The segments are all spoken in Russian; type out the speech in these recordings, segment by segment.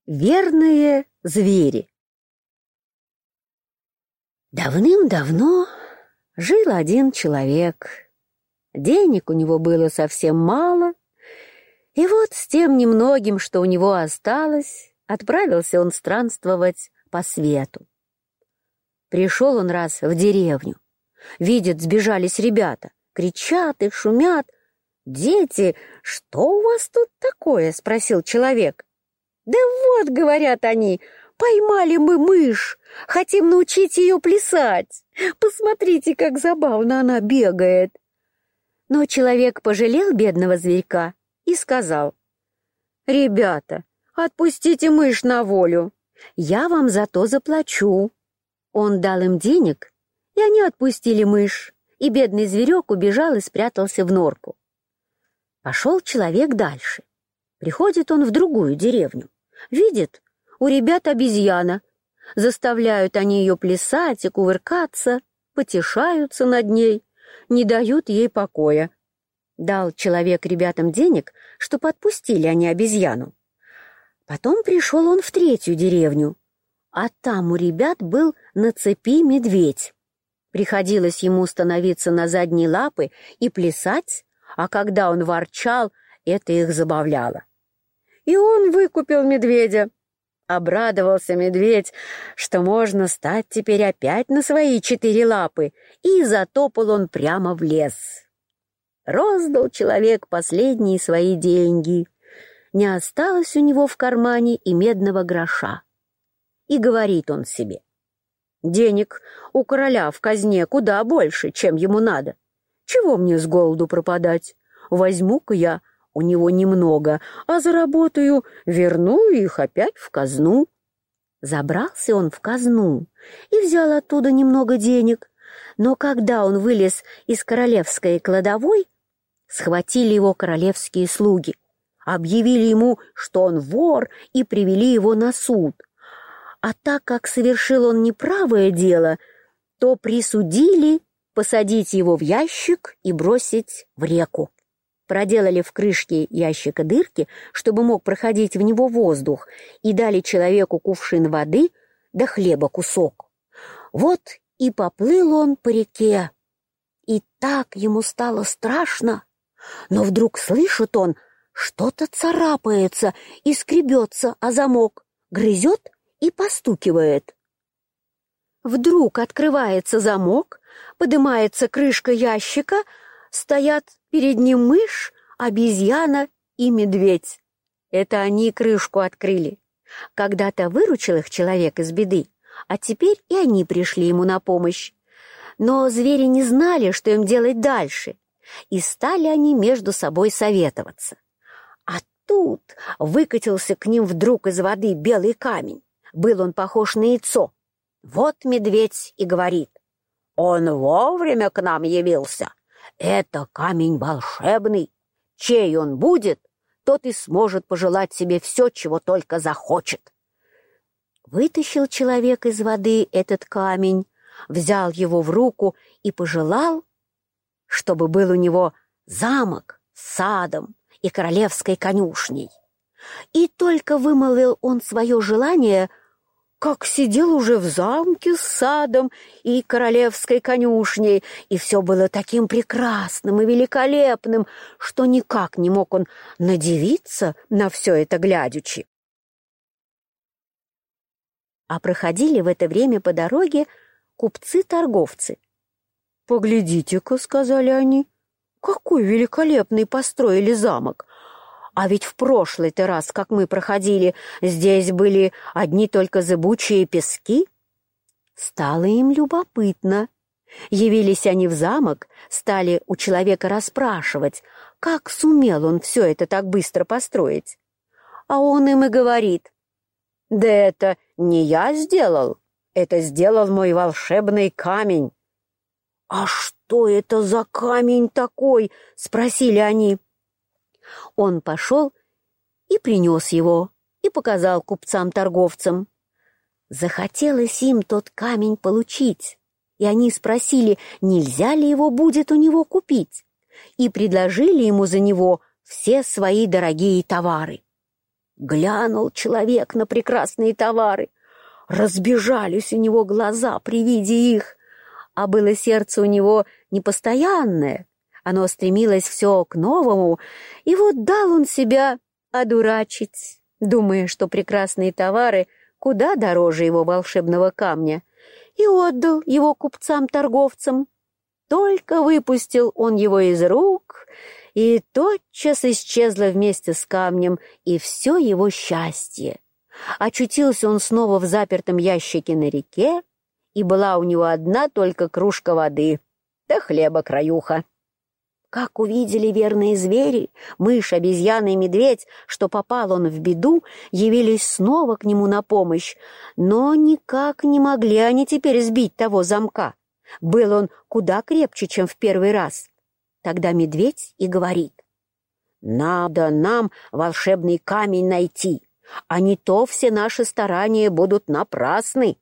Верные звери. Давным-давно жил один человек. Денег у него было совсем мало, и вот с тем немногим, что у него осталось, отправился он странствовать по свету. Пришел он раз в деревню. Видит, сбежались ребята, кричат и шумят. «Дети, что у вас тут такое?» — спросил человек. «Да вот, — говорят они, — поймали мы мышь, хотим научить ее плясать. Посмотрите, как забавно она бегает». Но человек пожалел бедного зверька и сказал: «Ребята, отпустите мышь на волю, я вам зато заплачу». Он дал им денег, и они отпустили мышь, и бедный зверек убежал и спрятался в норку. Пошел человек дальше. Приходит он в другую деревню. Видит, у ребят обезьяна. Заставляют они ее плясать и кувыркаться, потешаются над ней, не дают ей покоя. Дал человек ребятам денег, чтоб отпустили они обезьяну. Потом пришел он в третью деревню, а там у ребят был на цепи медведь. Приходилось ему становиться на задние лапы и плясать, а когда он ворчал, это их забавляло. И он выкупил медведя. Обрадовался медведь, что можно стать теперь опять на свои 4 лапы, и затопал он прямо в лес. Роздал человек последние свои деньги. Не осталось у него в кармане и медного гроша. И говорит он себе: «Денег у короля в казне куда больше, чем ему надо. Чего мне с голоду пропадать? Возьму-ка я у него немного, а заработаю, верну их опять в казну». Забрался он в казну и взял оттуда немного денег, но когда он вылез из королевской кладовой, схватили его королевские слуги, объявили ему, что он вор, и привели его на суд. А так как совершил он неправое дело, то присудили посадить его в ящик и бросить в реку. Проделали в крышке ящика дырки, чтобы мог проходить в него воздух, и дали человеку кувшин воды да хлеба кусок. Вот и поплыл он по реке, и так ему стало страшно. Но вдруг слышит он, что-то царапается и скребется о замок, грызет и постукивает. Вдруг открывается замок, подымается крышка ящика, стоят перед ним мышь, обезьяна и медведь. Это они крышку открыли. Когда-то выручил их человек из беды, а теперь и они пришли ему на помощь. Но звери не знали, что им делать дальше, и стали они между собой советоваться. А тут выкатился к ним вдруг из воды белый камень. Был он похож на яйцо. Вот медведь и говорит: «Он вовремя к нам явился. Это камень волшебный. Чей он будет, тот и сможет пожелать себе все, чего только захочет». Вытащил человек из воды этот камень, взял его в руку и пожелал, чтобы был у него замок с садом и королевской конюшней. И только вымолвил он свое желание, как сидел уже в замке с садом и королевской конюшней, и все было таким прекрасным и великолепным, что никак не мог он надивиться на все это глядячи. А проходили в это время по дороге купцы-торговцы. «Поглядите-ка, — сказали они, — какой великолепный построили замок! А ведь в прошлый-то раз, как мы проходили, здесь были одни только зыбучие пески». Стало им любопытно. Явились они в замок, стали у человека расспрашивать, как сумел он все это так быстро построить. А он им и говорит: «Да это не я сделал, это сделал мой волшебный камень». «А что это за камень такой?» — спросили они. Он пошел и принес его, и показал купцам-торговцам. Захотелось им тот камень получить, и они спросили, нельзя ли его будет у него купить, и предложили ему за него все свои дорогие товары. Глянул человек на прекрасные товары. Разбежались у него глаза при виде их, а было сердце у него непостоянное. Оно стремилось все к новому, и вот дал он себя одурачить, думая, что прекрасные товары куда дороже его волшебного камня, и отдал его купцам-торговцам. Только выпустил он его из рук, и тотчас исчезло вместе с камнем и все его счастье. Очутился он снова в запертом ящике на реке, и была у него одна только кружка воды, да хлеба-краюха. Как увидели верные звери, мышь, обезьяна и медведь, что попал он в беду, явились снова к нему на помощь, но никак не могли они теперь сбить того замка. Был он куда крепче, чем в первый раз. Тогда медведь и говорит: «Надо нам волшебный камень найти, а не то все наши старания будут напрасны».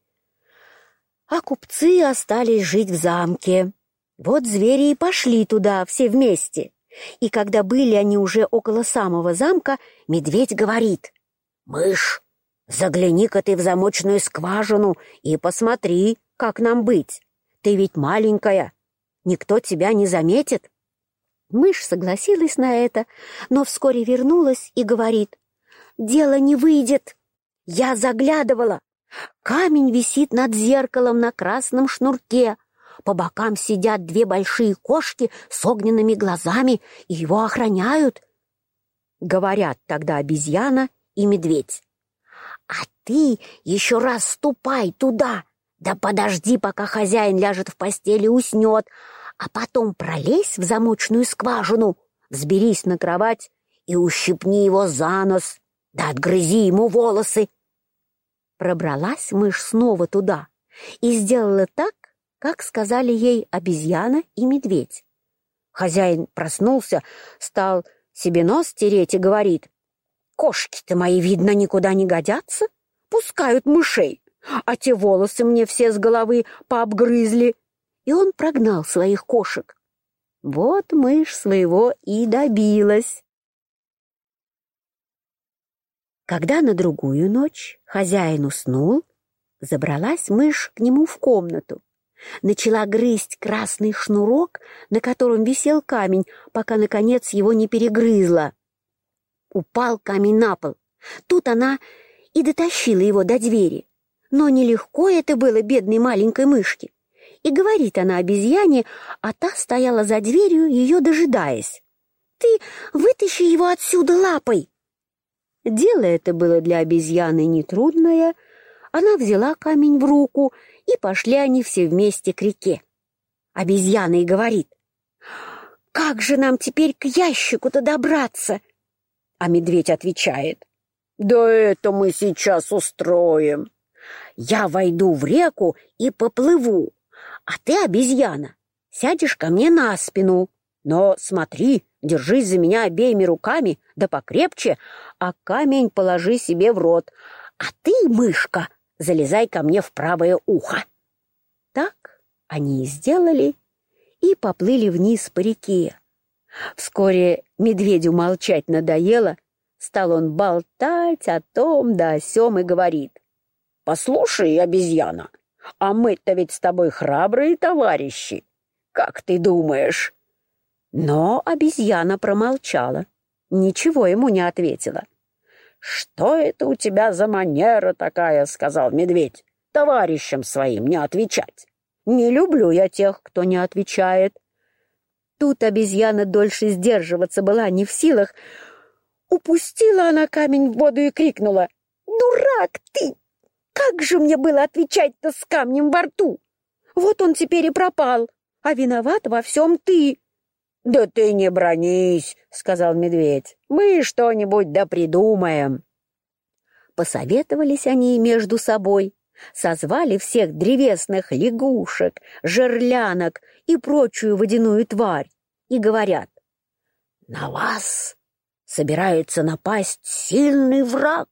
А купцы остались жить в замке. Вот звери и пошли туда все вместе. И когда были они уже около самого замка, медведь говорит: «Мышь, загляни-ка ты в замочную скважину и посмотри, как нам быть. Ты ведь маленькая, никто тебя не заметит». Мышь согласилась на это, но вскоре вернулась и говорит: «Дело не выйдет. Я заглядывала. Камень висит над зеркалом на красном шнурке. По бокам сидят две большие кошки с огненными глазами и его охраняют». Говорят тогда обезьяна и медведь: «А ты еще раз ступай туда, да подожди, пока хозяин ляжет в постели и уснет, а потом пролезь в замочную скважину, взберись на кровать и ущипни его за нос, да отгрызи ему волосы». Пробралась мышь снова туда и сделала так, как сказали ей обезьяна и медведь. Хозяин проснулся, стал себе нос тереть и говорит: «Кошки-то мои, видно, никуда не годятся, пускают мышей, а те волосы мне все с головы пообгрызли». И он прогнал своих кошек. Вот мышь своего и добилась. Когда на другую ночь хозяин уснул, забралась мышь к нему в комнату. Начала грызть красный шнурок, на котором висел камень, пока, наконец, его не перегрызла. Упал камень на пол. Тут она и дотащила его до двери. Но нелегко это было бедной маленькой мышке. И говорит она обезьяне, а та стояла за дверью, ее дожидаясь: «Ты вытащи его отсюда лапой». Дело это было для обезьяны нетрудное. Она взяла камень в руку, и пошли они все вместе к реке. Обезьяна и говорит: «Как же нам теперь к ящику-то добраться?» А медведь отвечает: «Да это мы сейчас устроим. Я войду в реку и поплыву, а ты, обезьяна, сядешь ко мне на спину. Но смотри, держись за меня обеими руками, да покрепче, а камень положи себе в рот. А ты, мышка, залезай ко мне в правое ухо». Так они и сделали, и поплыли вниз по реке. Вскоре медведю молчать надоело, стал он болтать о том да о сём и говорит: «Послушай, обезьяна, а мы-то ведь с тобой храбрые товарищи. Как ты думаешь?» Но обезьяна промолчала, ничего ему не ответила. «Что это у тебя за манера такая, — сказал медведь, — товарищам своим не отвечать? Не люблю я тех, кто не отвечает». Тут обезьяна дольше сдерживаться была не в силах. Упустила она камень в воду и крикнула: «Дурак ты! Как же мне было отвечать-то с камнем во рту? Вот он теперь и пропал, а виноват во всем ты». «Да ты не бранись, — сказал медведь, — мы что-нибудь да придумаем». Посоветовались они между собой, созвали всех древесных лягушек, жерлянок и прочую водяную тварь и говорят: «На вас собирается напасть сильный враг.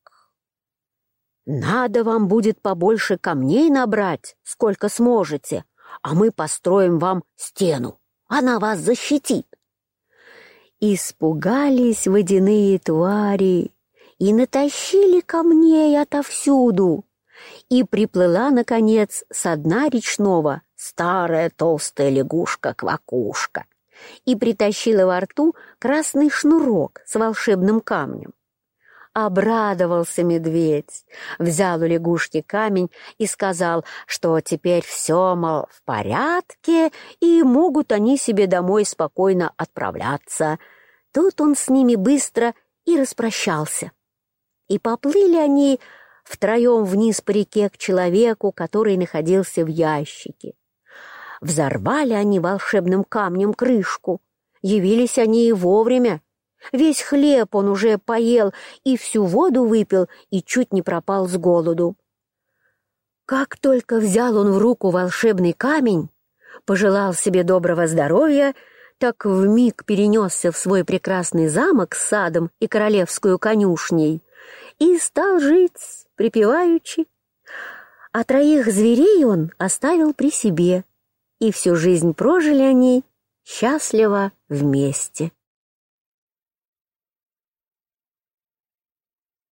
Надо вам будет побольше камней набрать, сколько сможете, а мы построим вам стену. Она вас защитит». Испугались водяные твари и натащили камней отовсюду. И приплыла, наконец, со дна речного старая толстая лягушка-квакушка и притащила во рту красный шнурок с волшебным камнем. Обрадовался медведь, взял у лягушки камень и сказал, что теперь все, мол, в порядке, и могут они себе домой спокойно отправляться. Тут он с ними быстро и распрощался. И поплыли они втроем вниз по реке к человеку, который находился в ящике. Взорвали они волшебным камнем крышку. Явились они и вовремя. Весь хлеб он уже поел и всю воду выпил, и чуть не пропал с голоду. Как только взял он в руку волшебный камень, пожелал себе доброго здоровья, так вмиг перенесся в свой прекрасный замок с садом и королевскую конюшней и стал жить припеваючи. А 3 зверей он оставил при себе, и всю жизнь прожили они счастливо вместе.